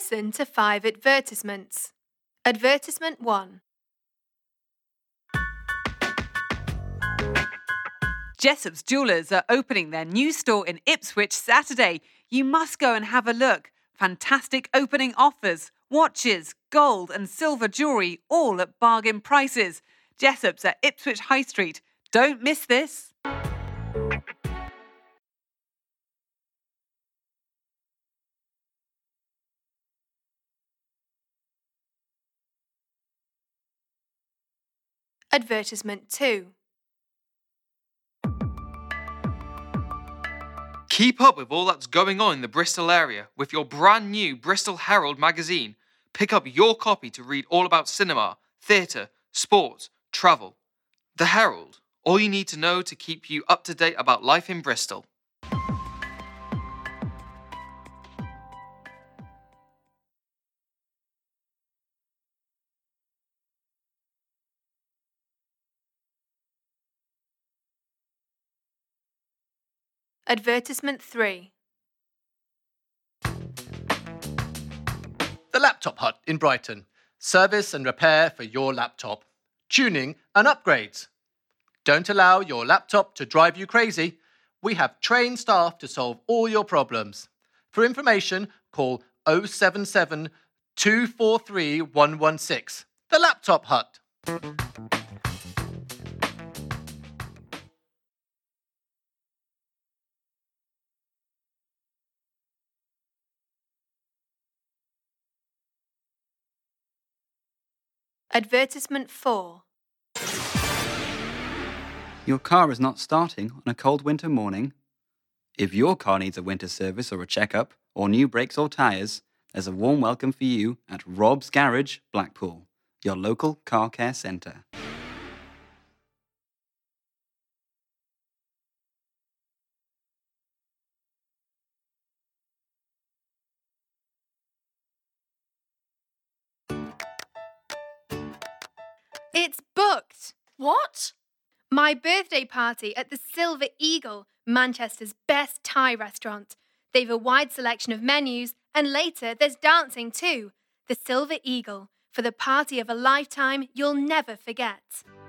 Listen to 5 advertisements. Advertisement 1. Jessop's Jewellers are opening their new store in Ipswich Saturday. You must go and have a look. Fantastic opening offers, watches, gold and silver jewellery, all at bargain prices. Jessop's at Ipswich High Street. Don't miss this. Advertisement 2. Keep up with all that's going on in the Bristol area with your brand new Bristol Herald magazine. Pick up your copy to read all about cinema, theatre, sports, travel. The Herald, all you need to know to keep you up to date about life in Bristol. Advertisement 3. The Laptop Hut in Brighton. Service and repair for your laptop. Tuning and upgrades. Don't allow your laptop to drive you crazy. We have trained staff to solve all your problems. For information, call 077 243 116. The Laptop Hut. Advertisement 4. Your car is not starting on a cold winter morning? If your car needs a winter service or a checkup, or new brakes or tyres, there's a warm welcome for you at Rob's Garage, Blackpool, your local car care centre. It's booked! What? My birthday party at the Silver Eagle, Manchester's best Thai restaurant. They've a wide selection of menus, and later there's dancing too. The Silver Eagle, for the party of a lifetime you'll never forget.